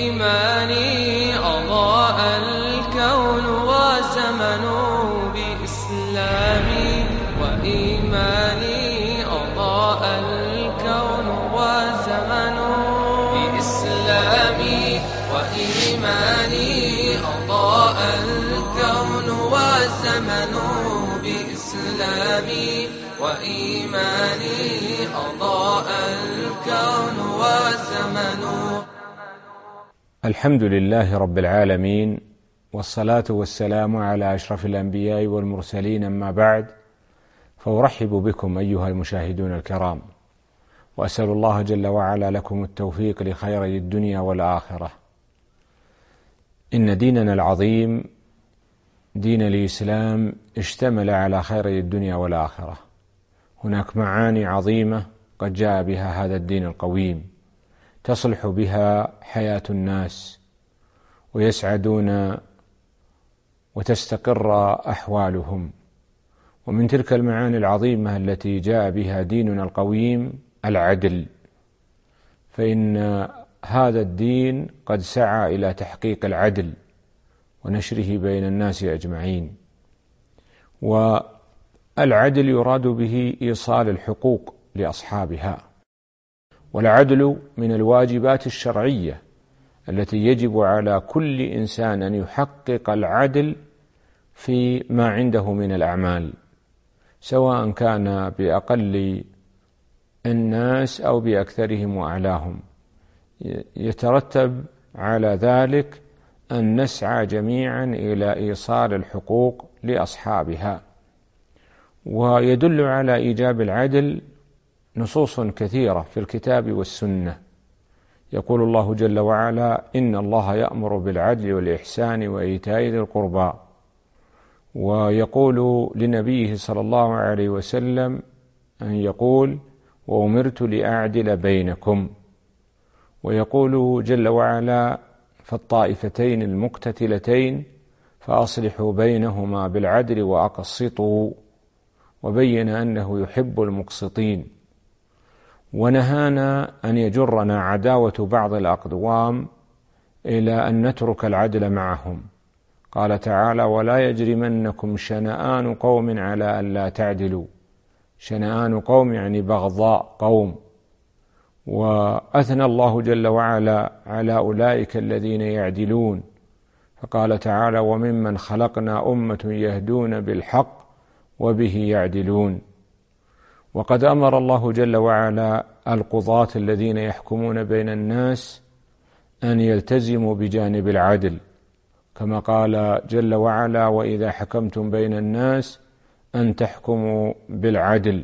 وإيماني أضاء الكون وزمن بإسلامي وإيماني أضاء الكون وزمن بإسلامي وإيماني أضاء الكون وزمن بإسلامي وإيماني أضاء الكون وزمن. الحمد لله رب العالمين، والصلاة والسلام على أشرف الأنبياء والمرسلين، أما بعد، فأرحب بكم أيها المشاهدون الكرام، وأسأل الله جل وعلا لكم التوفيق لخيري الدنيا والآخرة. إن ديننا العظيم دين الإسلام اشتمل على خيري الدنيا والآخرة. هناك معاني عظيمة قد جاء بها هذا الدين القويم تصلح بها حياة الناس ويسعدون وتستقر أحوالهم. ومن تلك المعاني العظيمة التي جاء بها ديننا القويم العدل، فإن هذا الدين قد سعى إلى تحقيق العدل ونشره بين الناس أجمعين. والعدل يراد به إيصال الحقوق لأصحابها، والعدل من الواجبات الشرعية التي يجب على كل إنسان أن يحقق العدل في ما عنده من الأعمال، سواء كان بأقل الناس أو بأكثرهم وأعلاهم. يترتب على ذلك أن نسعى جميعا إلى إيصال الحقوق لأصحابها. ويدل على إيجاب العدل نصوص كثيرة في الكتاب والسنة. يقول الله جل وعلا: إن الله يأمر بالعدل والإحسان وإيتاء ذي القربى. ويقول لنبيه صلى الله عليه وسلم أن يقول: وأمرت لأعدل بينكم. ويقول جل وعلا: فالطائفتين المقتتلتين فأصلحوا بينهما بالعدل وأقسطوا. وبين أنه يحب المقسطين. ونهانا أن يجرنا عداوة بعض الأقوام إلى أن نترك العدل معهم. قال تعالى: ولا يجرمنكم شنآن قوم على ألا تعدلوا. شنآن قوم يعني بغضاء قوم. وأثنى الله جل وعلا على أولئك الذين يعدلون، فقال تعالى: وممن خلقنا أمة يهدون بالحق وبه يعدلون. وقد أمر الله جل وعلا القضاة الذين يحكمون بين الناس أن يلتزموا بجانب العدل، كما قال جل وعلا: وإذا حكمتم بين الناس أن تحكموا بالعدل.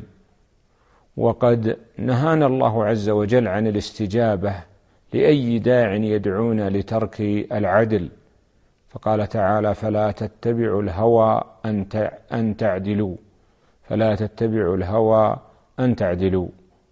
وقد نهانا الله عز وجل عن الاستجابة لأي داع يدعونا لترك العدل، فقال تعالى: فلا تتبعوا الهوى أن تعدلوا. فلا تتبعوا الهوى أن تعدلوا.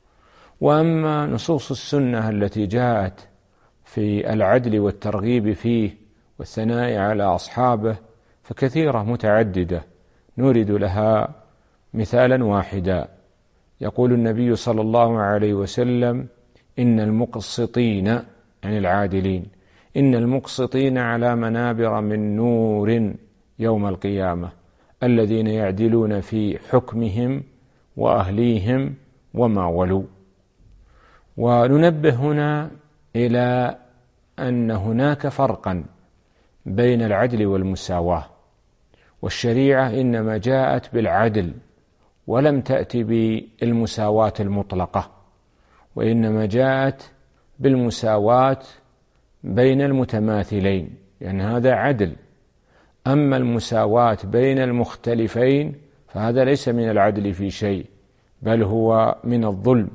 وأما نصوص السنة التي جاءت في العدل والترغيب فيه والثناء على أصحابه فكثيرة متعددة، نورد لها مثالا واحدا. يقول النبي صلى الله عليه وسلم: إن المقسطين، يعني العادلين، إن المقسطين على منابر من نور يوم القيامة، الذين يعدلون في حكمهم وأهليهم وما ولوا. وننبه هنا إلى أن هناك فرقا بين العدل والمساواة. والشريعة إنما جاءت بالعدل ولم تأتي بالمساواة المطلقة، وإنما جاءت بالمساواة بين المتماثلين، لأن هذا عدل. أما المساواة بين المختلفين فهذا ليس من العدل في شيء، بل هو من الظلم.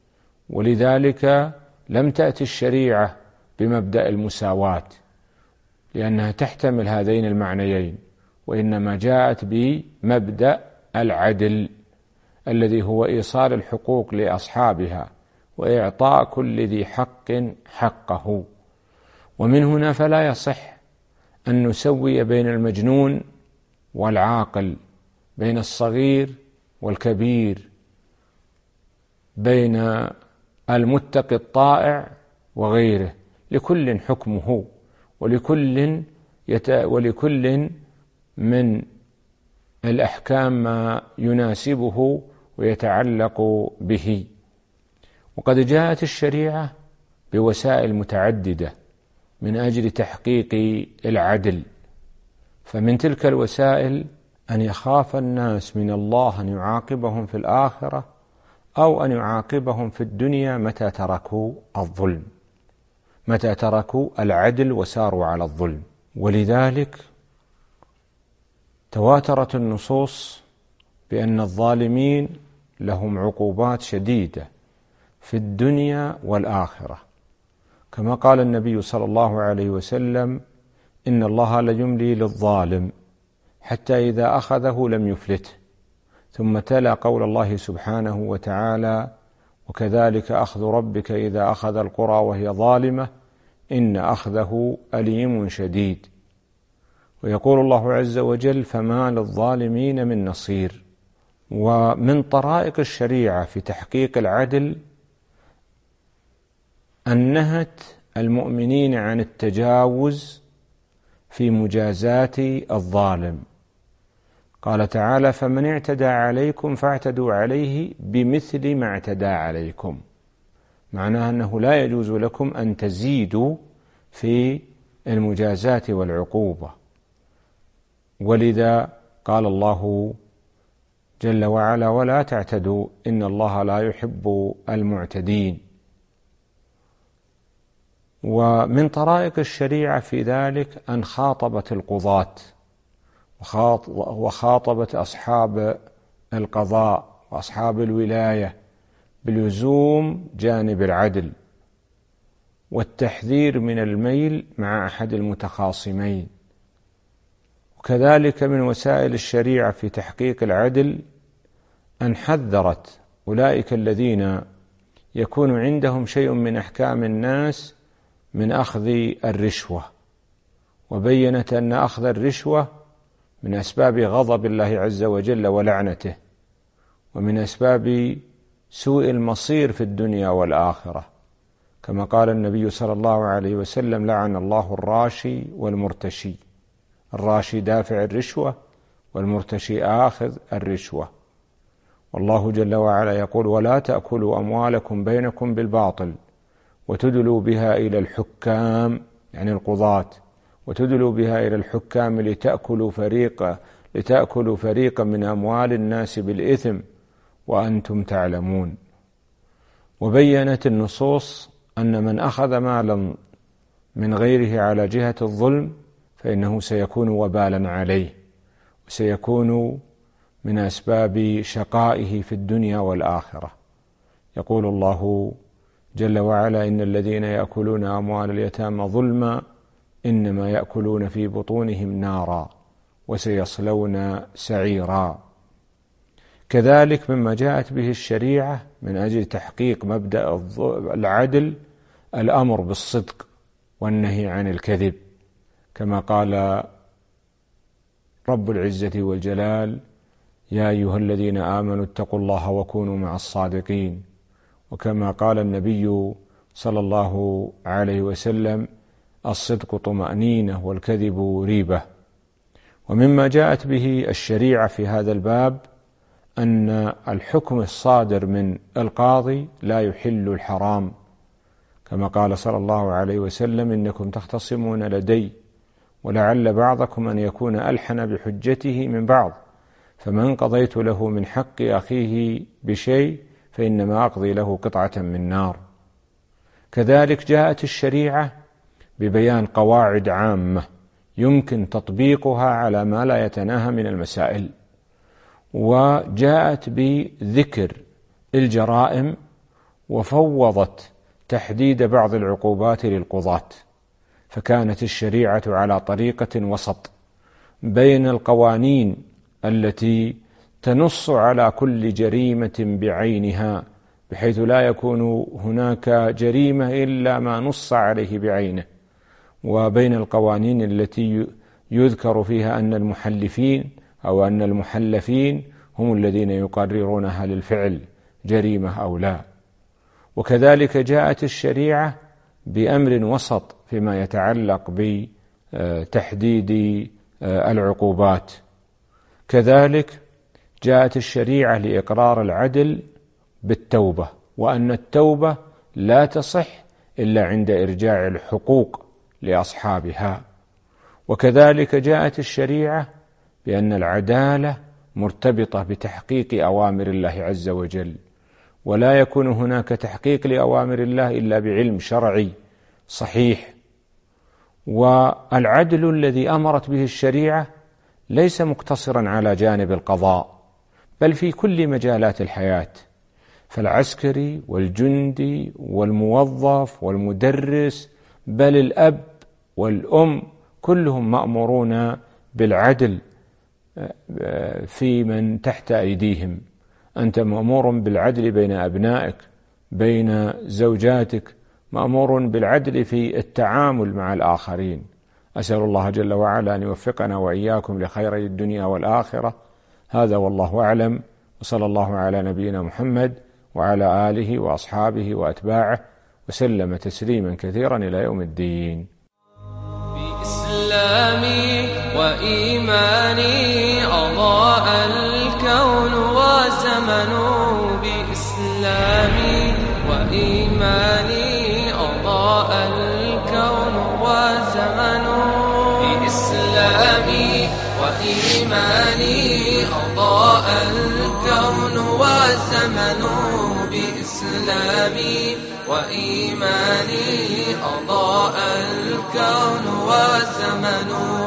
ولذلك لم تأتي الشريعة بمبدأ المساواة لأنها تحتمل هذين المعنيين، وإنما جاءت بمبدأ العدل الذي هو إيصال الحقوق لأصحابها وإعطاء كل ذي حق حقه. ومن هنا فلا يصح أن نسوي بين المجنون والعاقل، بين الصغير والكبير، بين المتقي الطائع وغيره. لكل حكمه، ولكل من الأحكام ما يناسبه ويتعلق به. وقد جاءت الشريعة بوسائل متعددة من أجل تحقيق العدل، فمن تلك الوسائل أن يخاف الناس من الله أن يعاقبهم في الآخرة أو أن يعاقبهم في الدنيا متى تركوا الظلم، متى تركوا العدل وساروا على الظلم. ولذلك تواترت النصوص بأن الظالمين لهم عقوبات شديدة في الدنيا والآخرة، كما قال النبي صلى الله عليه وسلم: إن الله ليملي للظالم حتى إذا أخذه لم يفلته. ثم تلا قول الله سبحانه وتعالى: وكذلك أخذ ربك إذا أخذ القرى وهي ظالمة إن أخذه أليم شديد. ويقول الله عز وجل: فما للظالمين من نصير. ومن طرائق الشريعة في تحقيق العدل أن نهت المؤمنين عن التجاوز في مجازات الظالم. قال تعالى: فمن اعتدى عليكم فاعتدوا عليه بمثل ما اعتدى عليكم، معناها أنه لا يجوز لكم أن تزيدوا في المجازات والعقوبة. ولذا قال الله جل وعلا: ولا تعتدوا إن الله لا يحب المعتدين. ومن طرائق الشريعة في ذلك أن خاطبت القضاة وخاطبت أصحاب القضاء وأصحاب الولاية بلزوم جانب العدل والتحذير من الميل مع أحد المتخاصمين. وكذلك من وسائل الشريعة في تحقيق العدل أن حذرت أولئك الذين يكون عندهم شيء من أحكام الناس من أخذ الرشوة، وبينت أن أخذ الرشوة من أسباب غضب الله عز وجل ولعنته، ومن أسباب سوء المصير في الدنيا والآخرة، كما قال النبي صلى الله عليه وسلم: لعن الله الراشي والمرتشي. الراشي دافع الرشوة، والمرتشي آخذ الرشوة. والله جل وعلا يقول: ولا تأكلوا أموالكم بينكم بالباطل وتدلوا بها إلى الحكام، يعني القضاة، وتدلوا بها إلى الحكام لتأكلوا فريقا من أموال الناس بالإثم وأنتم تعلمون. وبينت النصوص أن من أخذ مالا من غيره على جهة الظلم فإنه سيكون وبالا عليه، وسيكون من أسباب شقائه في الدنيا والآخرة. يقول الله جل وعلا: إن الذين يأكلون أموال اليتامى ظلما إنما يأكلون في بطونهم نارا وسيصلون سعيرا. كذلك مما جاءت به الشريعة من أجل تحقيق مبدأ العدل الأمر بالصدق والنهي عن الكذب، كما قال رب العزة والجلال: يا أيها الذين آمنوا اتقوا الله وكونوا مع الصادقين. وكما قال النبي صلى الله عليه وسلم: الصدق طمأنينة والكذب ريبة. ومما جاءت به الشريعة في هذا الباب أن الحكم الصادر من القاضي لا يحل الحرام، كما قال صلى الله عليه وسلم: إنكم تختصمون لدي ولعل بعضكم أن يكون ألحن بحجته من بعض، فمن قضيت له من حق أخيه بشيء فإنما أقضي له قطعة من نار. كذلك جاءت الشريعة ببيان قواعد عامة يمكن تطبيقها على ما لا يتناهى من المسائل، وجاءت بذكر الجرائم وفوضت تحديد بعض العقوبات للقضاة. فكانت الشريعة على طريقة وسط بين القوانين التي تنص على كل جريمة بعينها، بحيث لا يكون هناك جريمة إلا ما نص عليه بعينه، وبين القوانين التي يذكر فيها أن المحلفين أو أن المحلفين هم الذين يقررون هل الفعل جريمة أو لا. وكذلك جاءت الشريعة بأمر وسط فيما يتعلق بتحديد العقوبات. كذلك جاءت الشريعة لإقرار العدل بالتوبة، وأن التوبة لا تصح إلا عند إرجاع الحقوق لأصحابها. وكذلك جاءت الشريعة بأن العدالة مرتبطة بتحقيق أوامر الله عز وجل، ولا يكون هناك تحقيق لأوامر الله إلا بعلم شرعي صحيح. والعدل الذي أمرت به الشريعة ليس مقتصرا على جانب القضاء، بل في كل مجالات الحياة، فالعسكري والجندي والموظف والمدرس، بل الأب والأم كلهم مأمورون بالعدل في من تحت أيديهم. أنت مأمور بالعدل بين أبنائك، بين زوجاتك، مأمور بالعدل في التعامل مع الآخرين. أسأل الله جل وعلا أن يوفقنا وإياكم لخيري الدنيا والآخرة. هذا والله أعلم، وصلى الله على نبينا محمد وعلى آله وأصحابه وأتباعه وسلم تسليما كثيرا إلى يوم الدين. بإسلامي وإيماني أضاء الكون وزمن، بإسلامي وإيماني أضاء الكون وزمن، بإسلامي وإيماني أضاء الكون وزمن، بإسلامي وإيماني أضاء الكون وزمن.